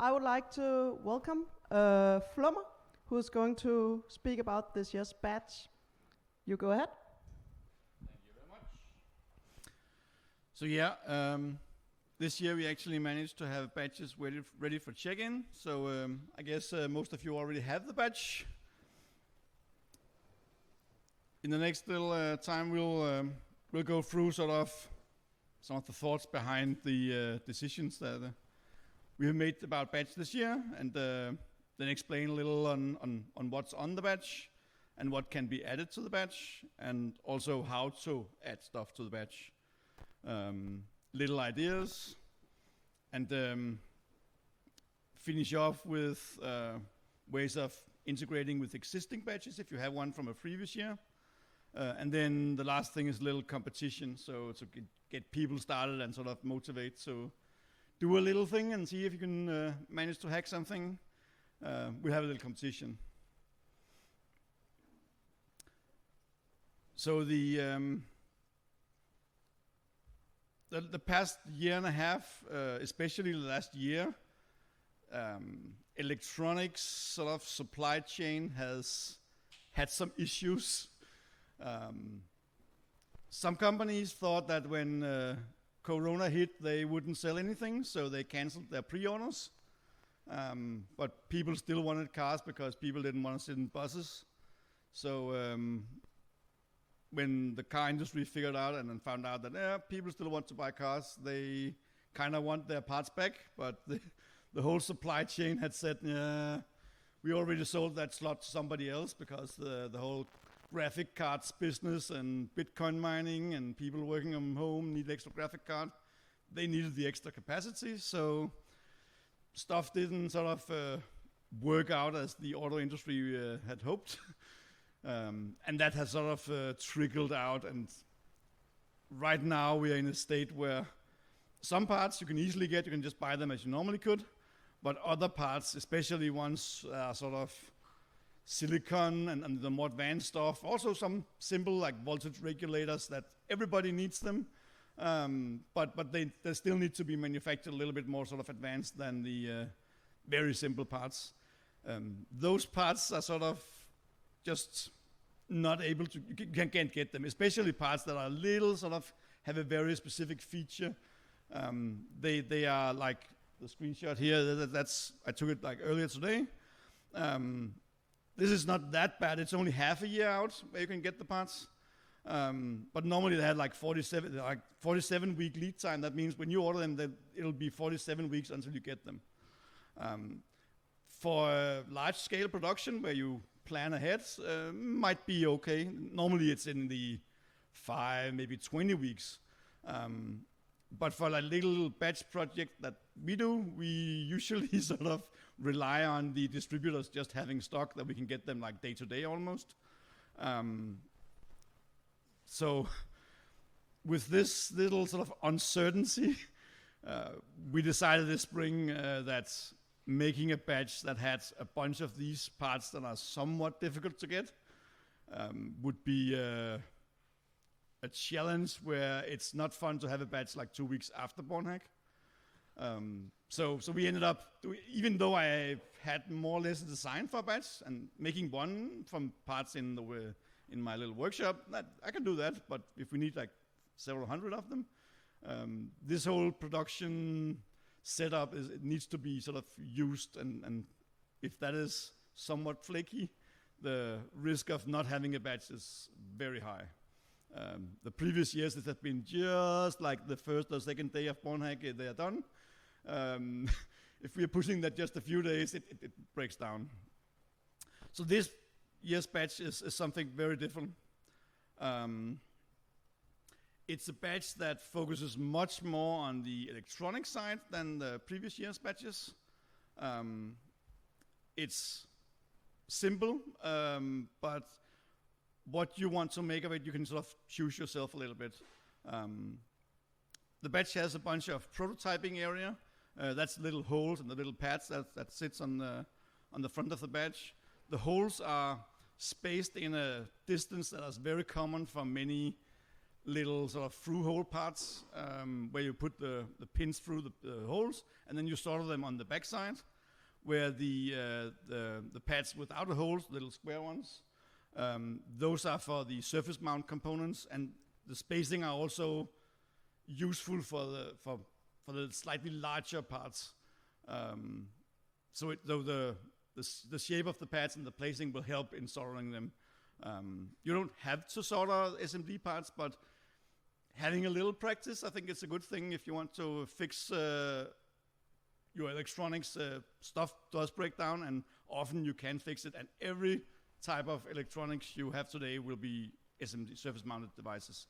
I would like to welcome Flummer, who is going to speak about this year's batch. You go ahead. Thank you very much. So this year we actually managed to have badges ready for check-in. So I guess most of you already have the badge. In the next little time, we'll go through sort of some of the thoughts behind the decisions that we have made about badge this year, and then explain a little on what's on the badge and what can be added to the badge, and also how to add stuff to the badge. Little ideas, and finish off with ways of integrating with existing badges if you have one from a previous year. And then the last thing is a little competition, so to get people started and sort of motivate. So do a little thing and see if you can manage to hack something. We'll have a little competition. So the past year and a half, especially the last year, electronics sort of supply chain has had some issues. Some companies thought that when Corona hit, they wouldn't sell anything, so they canceled their pre-orders. But people still wanted cars because people didn't want to sit in buses. So when the car industry figured out and then found out that people still want to buy cars, they kind of want their parts back. But the whole supply chain had said, we already sold that slot to somebody else because the whole graphic cards business and Bitcoin mining and people working from home need extra graphic card. They needed the extra capacity, so stuff didn't sort of work out as the auto industry had hoped. And that has sort of trickled out, and right now we are in a state where some parts you can easily get, you can just buy them as you normally could, but other parts, especially ones sort of silicon and the more advanced stuff, also some simple like voltage regulators that everybody needs them, but they still need to be manufactured a little bit more sort of advanced than the very simple parts. Those parts are sort of just not able to, you can't get them, especially parts that are little, sort of have a very specific feature. They are like the screenshot here, I took it like earlier today. This is not that bad, it's only half a year out where you can get the parts. But normally they had like 47 week lead time. That means when you order them, it'll be 47 weeks until you get them. For large scale production where you plan ahead, might be okay. Normally it's in the 5, maybe 20 weeks. But for like little batch project that we do, we usually sort of rely on the distributors just having stock that we can get them like day to day almost. So with this little sort of uncertainty, we decided this spring that making a batch that had a bunch of these parts that are somewhat difficult to get would be a challenge where it's not fun to have a batch like 2 weeks after Bornhack. So we ended up, even though I had more or less a design for a batch and making one from parts in my little workshop, I can do that. But if we need like several hundred of them, this whole production setup it needs to be sort of used, and if that is somewhat flaky, the risk of not having a batch is very high. The previous years it has been just like the first or second day of Bornhack, they are done. If we are pushing that just a few days, it breaks down. So this year's batch is something very different. It's a batch that focuses much more on the electronic side than the previous year's batches. It's simple, but what you want to make of it, you can sort of choose yourself a little bit. The batch has a bunch of prototyping area. That's little holes and the little pads that sits on the front of the batch. The holes are spaced in a distance that is very common for many little sort of through hole parts, where you put the pins through the holes, and then you solder them on the backside. where the pads without the holes, little square ones, those are for the surface mount components, and the spacing are also useful for the slightly larger parts. So the shape of the pads and the placing will help in soldering them. You don't have to solder SMD parts, but having a little practice, I think it's a good thing if you want to fix your electronics. Stuff does break down, and often you can fix it, and every type of electronics you have today will be SMD, surface-mounted devices.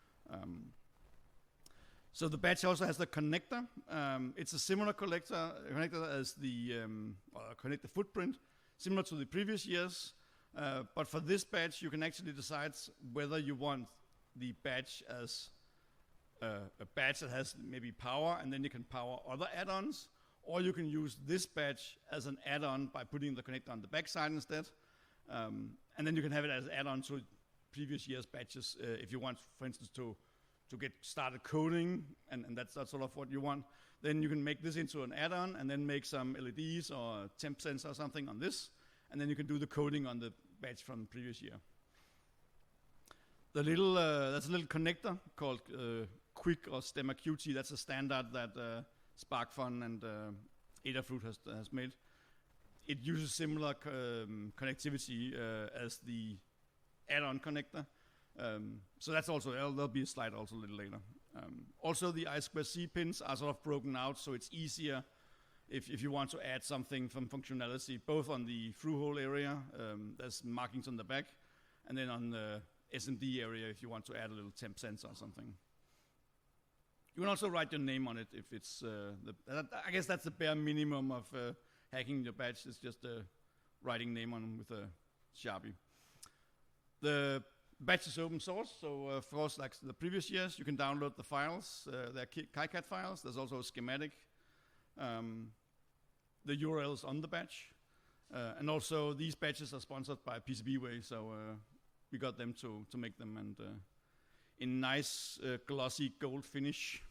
So the batch also has the connector. It's a similar connector as the connector footprint, similar to the previous years. But for this batch, you can actually decide whether you want the batch as a batch that has maybe power, and then you can power other add-ons, or you can use this batch as an add-on by putting the connector on the back side instead. And then you can have it as an add-on to previous year's batches if you want, for instance, to get started coding, and that's sort of what you want. Then you can make this into an add-on and then make some LEDs or temp sensor or something on this, and then you can do the coding on the batch from the previous year. That's a little connector called Quick or Stemma Qt. That's a standard that SparkFun and Adafruit has made. It uses similar connectivity as the add-on connector. So that's also, there'll be a slide also a little later. Also the I2C pins are sort of broken out, so it's easier if you want to add something from functionality, both on the through-hole area, there's markings on the back, and then on the SMD area if you want to add a little temp sensor or something. You can also write your name on it if it's, I guess that's the bare minimum of hacking your batch, is just writing name on them with a Sharpie. The batch is open source, so of course, like the previous years, you can download the files. They're KiCad files. There's also a schematic. The URL is on the batch. And also, these batches are sponsored by PCBWay, so we got them to make them, and in nice glossy gold finish.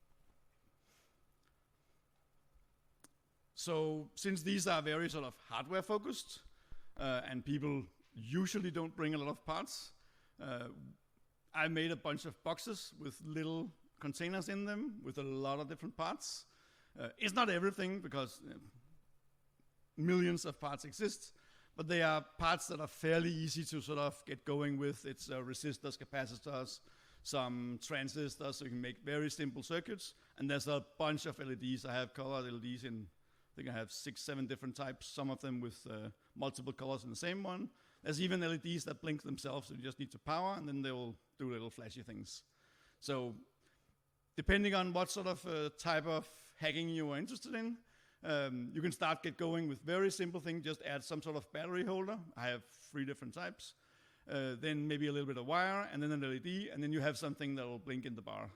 So since these are very sort of hardware focused, and people usually don't bring a lot of parts, I made a bunch of boxes with little containers in them with a lot of different parts. It's not everything, because millions of parts exist, but they are parts that are fairly easy to sort of get going with. It's resistors, capacitors, some transistors, so you can make very simple circuits. And there's a bunch of LEDs. I have colored LEDs in, I think I have 6, 7 different types, some of them with multiple colors in the same one. There's even LEDs that blink themselves, so you just need to power, and then they will do little flashy things. So depending on what sort of type of hacking you are interested in, you can get going with very simple things. Just add some sort of battery holder. I have 3 different types. Then maybe a little bit of wire, and then an LED, and then you have something that will blink in the bar.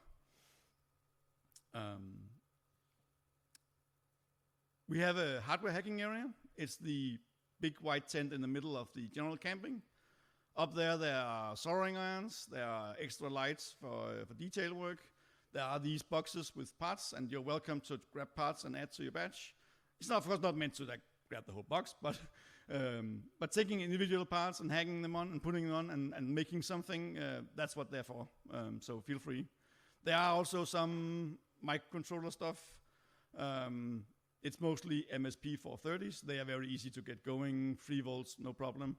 We have a hardware hacking area. It's the big white tent in the middle of the general camping. Up there are soldering irons. There are extra lights for detail work. There are these boxes with parts, and you're welcome to grab parts and add to your batch. It's not, of course, not meant to like grab the whole box, but taking individual parts and hacking them on and putting them on and making something, that's what they're for. So feel free. There are also some microcontroller stuff. It's mostly MSP 430s. They are very easy to get going, 3 volts, no problem.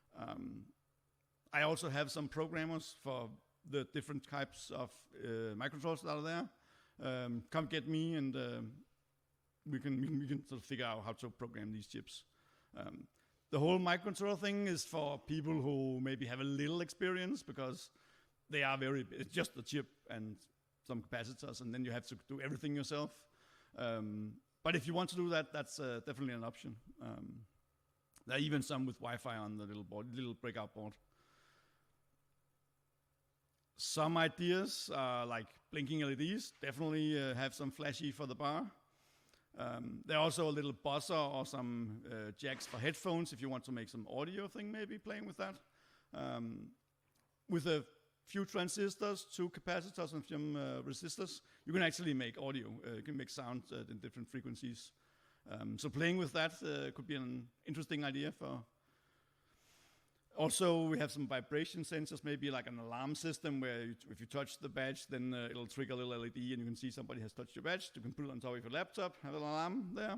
I also have some programmers for the different types of microcontrollers that are there. Come get me, and we can sort of figure out how to program these chips. The whole microcontroller thing is for people who maybe have a little experience, because they are it's just a chip and some capacitors, and then you have to do everything yourself. But if you want to do that, that's definitely an option. There are even some with Wi-Fi on the little breakout board. Some ideas are like blinking LEDs, definitely have some flashy for the bar. There are also a little buzzer or some jacks for headphones if you want to make some audio thing, maybe playing with that. With a few transistors, 2 capacitors, and some resistors, you can actually make audio. You can make sound in different frequencies. So playing with that could be an interesting idea for. Also, we have some vibration sensors, maybe like an alarm system where if you touch the badge, then it'll trigger a little LED and you can see somebody has touched your badge. You can put it on top of your laptop, have an alarm there.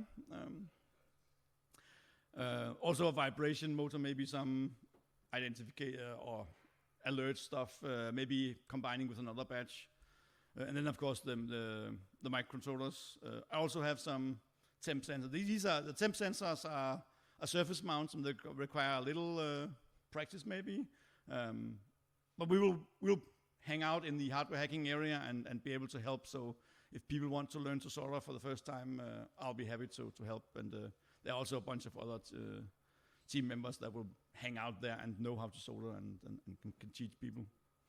Also a vibration motor, maybe some identifier or alert stuff, maybe combining with another badge. And then of course the microcontrollers. I also have some temp sensors. The temp sensors are a surface mount, and they require a little practice maybe. But we'll hang out in the hardware hacking area and be able to help. So if people want to learn to solder for the first time, I'll be happy to help. And there are also a bunch of other team members that will hang out there and know how to solder and can teach people.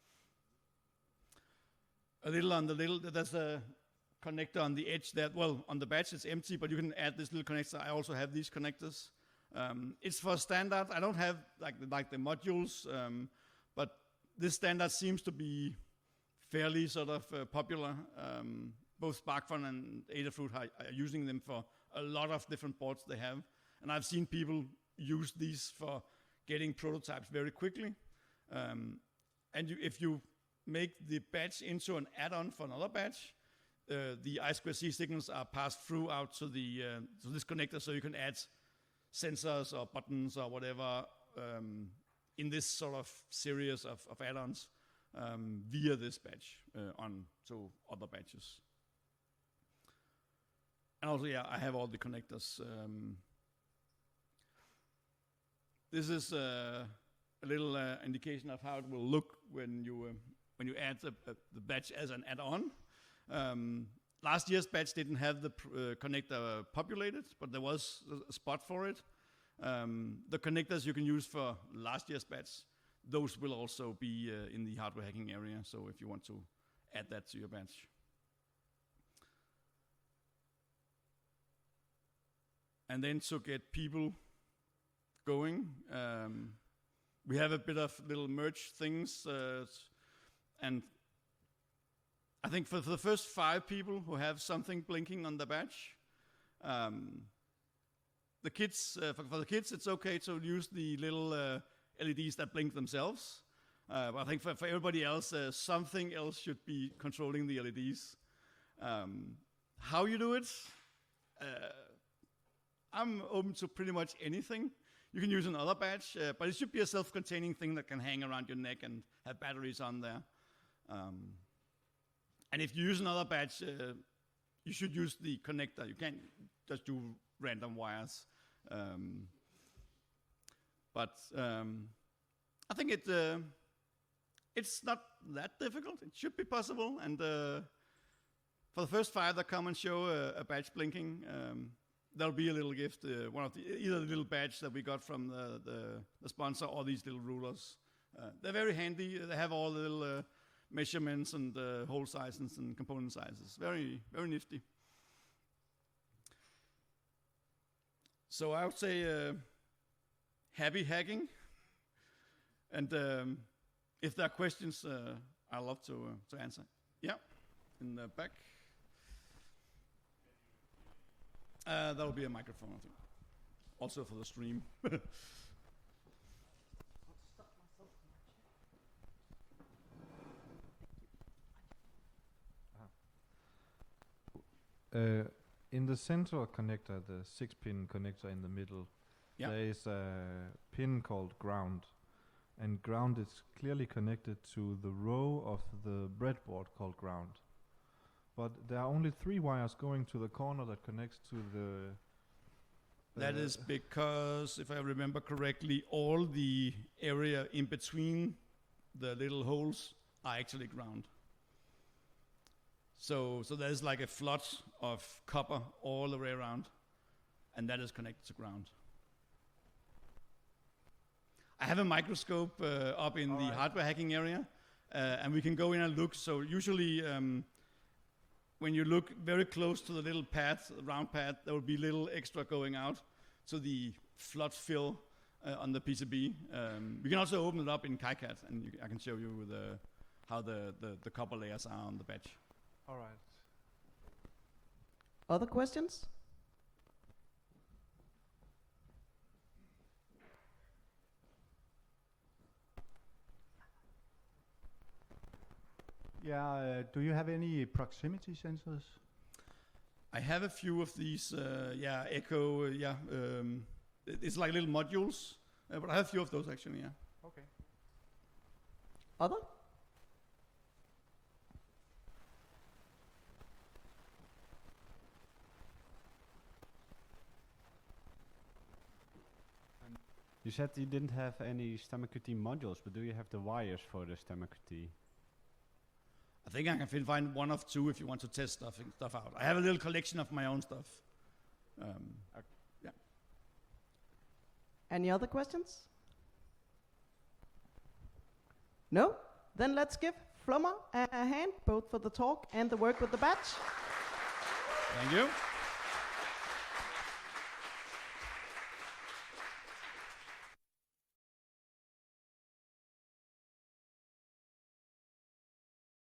There's a connector on the edge that, well, on the badge it's empty, but you can add this little connector. I also have these connectors. It's for standard. I don't have like the modules, but this standard seems to be fairly sort of popular. Both SparkFun and Adafruit are using them for a lot of different boards they have. And I've seen people use these for getting prototypes very quickly. If you make the badge into an add-on for another badge, the I2C signals are passed through out to this connector, so you can add sensors or buttons or whatever in this sort of series of add-ons via this badge on to other badges. And also, yeah, I have all the connectors. This is a little indication of how it will look when you add the badge as an add-on. Last year's badge didn't have the connector populated, but there was a spot for it. The connectors you can use for last year's badge, those will also be in the hardware hacking area, so if you want to add that to your badge. And then to get people going, we have a bit of little merge things, and I think for the first 5 people who have something blinking on the badge, the kids, for the kids, it's okay to use the little LEDs that blink themselves. But I think for everybody else, something else should be controlling the LEDs. How you do it, I'm open to pretty much anything. You can use another badge, but it should be a self-containing thing that can hang around your neck and have batteries on there. And if you use another badge, you should use the connector. You can't just do random wires. But I think it's not that difficult. It should be possible. And for the first 5 that come and show a badge blinking, there'll be a little gift. Either the little badge that we got from the sponsor or these little rulers. They're very handy. They have all the little measurements and hole sizes and component sizes. Very, very nifty. So I would say happy hacking. And if there are questions, I'd love to answer. Yeah, in the back. That'll be a microphone, I think. Also for the stream. In the central connector, the 6-pin connector in the middle, there is a pin called ground. And ground is clearly connected to the row of the breadboard called ground. But there are only 3 wires going to the corner that connects to the... That is because, if I remember correctly, all the area in between the little holes are actually ground. So there's like a flood of copper all the way around, and that is connected to ground. I have a microscope up in the hardware hacking area, and we can go in and look. So usually, when you look very close to the little pad, the round pad, there will be little extra going out to the flood fill on the PCB. We can also open it up in KiCad, and I can show you how the copper layers are on the badge. All right. Other questions? Yeah, do you have any proximity sensors? I have a few of these, Echo, it's like little modules, but I have a few of those actually, yeah. Okay. Other? You said you didn't have any StemmaQT modules, but do you have the wires for the StemmaQT? I think I can find one of two if you want to test stuff out. I have a little collection of my own stuff. Any other questions? No? Then let's give Flummer a hand, both for the talk and the work with the badge. Thank you.